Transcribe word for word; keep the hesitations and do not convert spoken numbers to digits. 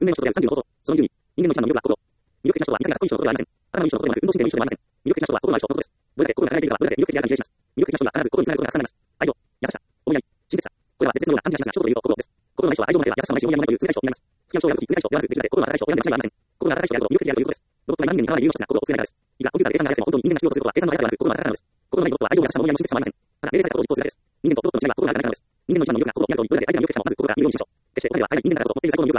運命の人と出会うさんじゅうのこと。そのにじゅうに、人間の一番の魅力は心。魅力的な人は見た目がかっこいい人のことではありません。頭のいい人のことでもなく、運動神経のいい人でもありません。魅力的な人は心のある人のことです。どれだけ心が輝いているかはどれだけ魅力的であるかに比例します。魅力的な人には必ず心につながることがたくさんあります。愛情、優しさ、思いやり、親切さ。これは別々のような単純な人という心です。心のない人は愛情もないければ優しさもないし思いやりもないという冷たい人になります。付き合う人を選ぶとき冷たい人を選ぶべきで心の温かい人を選んで間違いありません。心の温かい人であること魅力的であるということです。ロボットが今人間に変わらない理由の一つが心を救えないからです。いくらコンピューターで計算が速くても本当に人間が必要とすることは計算の速さではなく心の温かさなのです。心のないロボットは愛情も優しさも思いやりも親切さもありません。ただ命令されたことを実行するだけです。人間とロボットの違いは心が温かいからです。人間の一番の魅力が心を見合うということで相手の魅力的なものまず心が見えるようにしましょう。決してお金では買えない人間だからこそ持っている最高の魅力